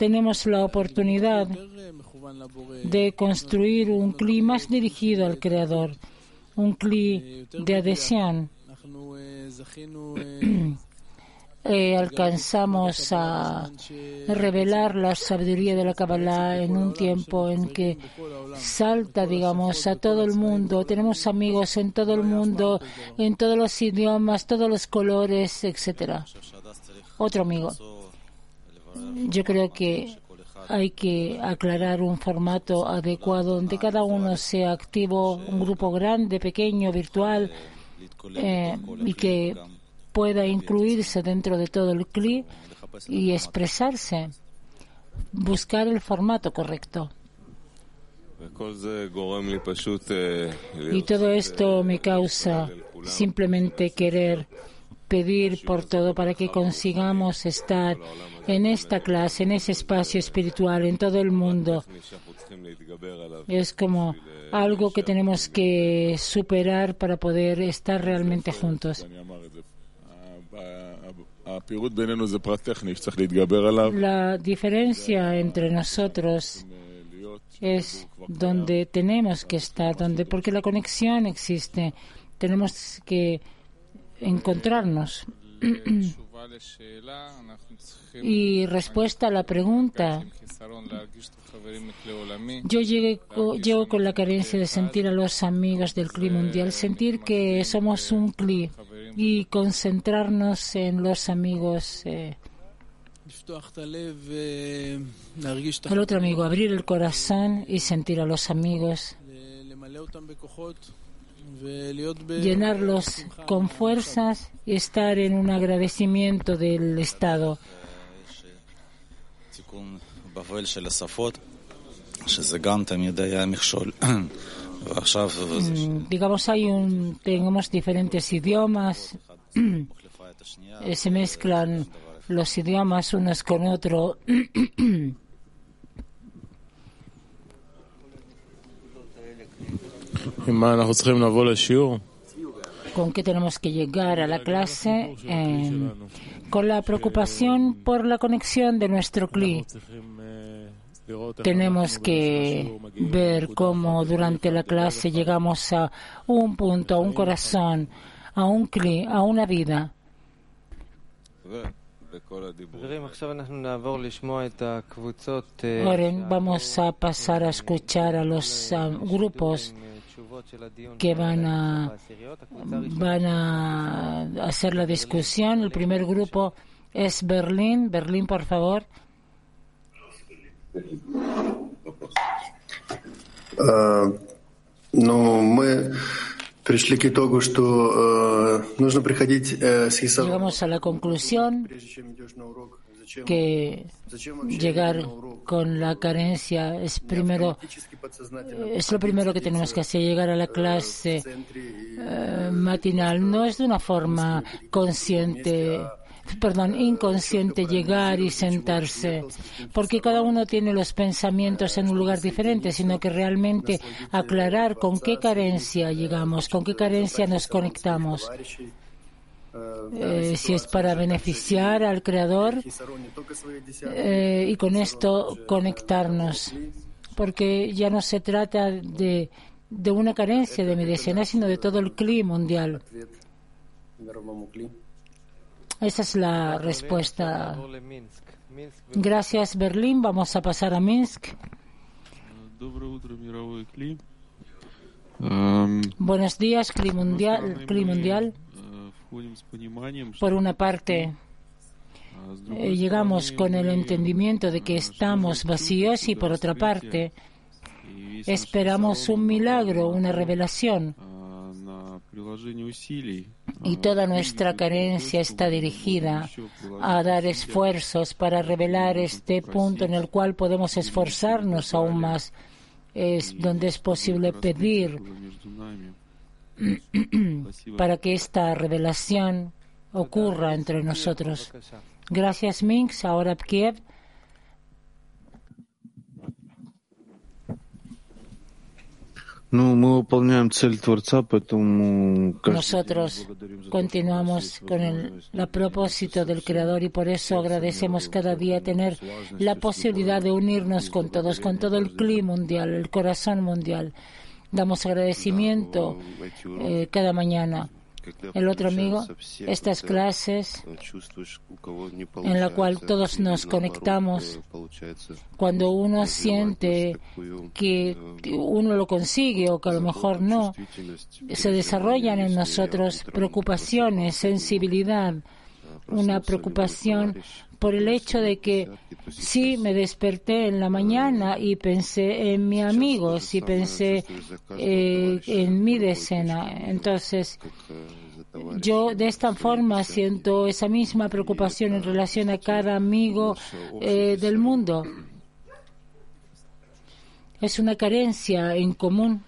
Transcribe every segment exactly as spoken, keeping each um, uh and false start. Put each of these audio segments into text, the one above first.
tenemos la oportunidad de construir un cli más dirigido al Creador, un cli de adhesión. Eh, alcanzamos a revelar la sabiduría de la Kabbalah en un tiempo en que salta, digamos, a todo el mundo. Tenemos amigos en todo el mundo, en todos los idiomas, todos los colores, etcétera. Otro amigo. Yo creo que hay que aclarar un formato adecuado donde cada uno sea activo, un grupo grande, pequeño, virtual, eh, y que pueda incluirse dentro de todo el cli y expresarse, buscar el formato correcto. Y todo esto me causa simplemente querer pedir por todo para que consigamos estar en esta clase, en ese espacio espiritual, en todo el mundo. Es como algo que tenemos que superar para poder estar realmente juntos. La diferencia entre nosotros es donde tenemos que estar, donde porque la conexión existe, tenemos que encontrarnos. Y respuesta a la pregunta, yo llego, llego con la carencia de sentir a los amigos del cli mundial, sentir que somos un cli y concentrarnos en los amigos. Eh. El otro amigo, abrir el corazón y sentir a los amigos, llenarlos con fuerzas y estar en un agradecimiento del Estado. Mm, digamos, hay un, tenemos diferentes idiomas, eh, se mezclan los idiomas unos con otros. ¿Con qué tenemos que llegar a la clase? Eh, con la preocupación por la conexión de nuestro cli. Tenemos que ver cómo durante la clase llegamos a un punto, a un corazón, a un cli, a una vida. Ahora vamos a pasar a escuchar a los uh, grupos que van a, van a hacer la discusión. El primer grupo es Berlín. Berlín, por favor. Uh, no, мы пришли к итогу, что uh, нужно приходить uh, с Исавом. Llegamos a la conclusión que llegar con la carencia es primero es lo primero que tenemos que hacer, llegar a la clase uh, matinal. No es de una forma consciente, perdón, inconsciente llegar y sentarse, porque cada uno tiene los pensamientos en un lugar diferente, sino que realmente aclarar con qué carencia llegamos, con qué carencia nos conectamos. Eh, si es para beneficiar al Creador eh, y con esto conectarnos, porque ya no se trata de, de una carencia de medicina, sino de todo el cli mundial. Esa es la respuesta. Gracias, Berlín. Vamos a pasar a Minsk. Buenos días, Cli Mundial. Cli mundial. Por una parte, eh, llegamos con el entendimiento de que estamos vacíos y por otra parte, esperamos un milagro, una revelación. Y toda nuestra carencia está dirigida a dar esfuerzos para revelar este punto en el cual podemos esforzarnos aún más, es donde es posible pedir para que esta revelación ocurra entre nosotros. Gracias, Minsk. Ahora Kiev. Nosotros continuamos con el, el propósito del Creador y por eso agradecemos cada día tener la posibilidad de unirnos con todos, con todo el clima mundial, el corazón mundial. Damos agradecimiento eh, cada mañana. El otro amigo, estas clases en la cual todos nos conectamos, cuando uno siente que uno lo consigue o que a lo mejor no, se desarrollan en nosotros preocupaciones, sensibilidad, una preocupación por el hecho de que sí me desperté en la mañana y pensé en mi amigo, sí pensé eh, en mi decena. Entonces, yo de esta forma siento esa misma preocupación en relación a cada amigo eh, del mundo. Es una carencia en común.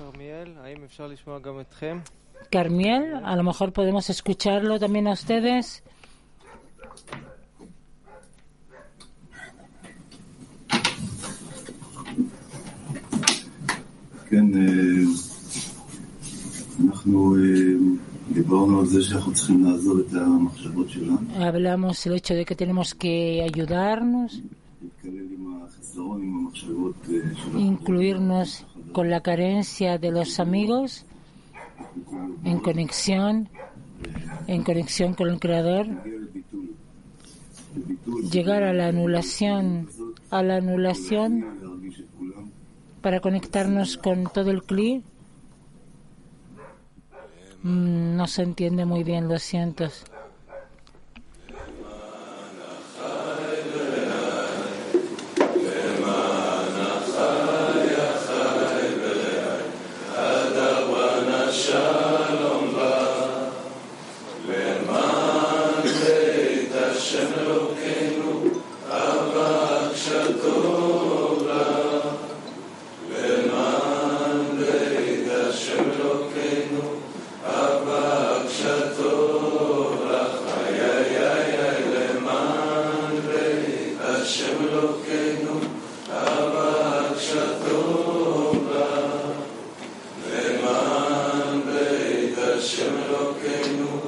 Carmiel, a lo mejor podemos escucharlo también a ustedes. Hablamos del hecho de que tenemos que ayudarnos, incluirnos con la carencia de los amigos, en conexión, en conexión con el Creador, llegar a la anulación, a la anulación para conectarnos con todo el Kli. Mm, no se entiende muy bien, lo siento. Hashem Elokeinu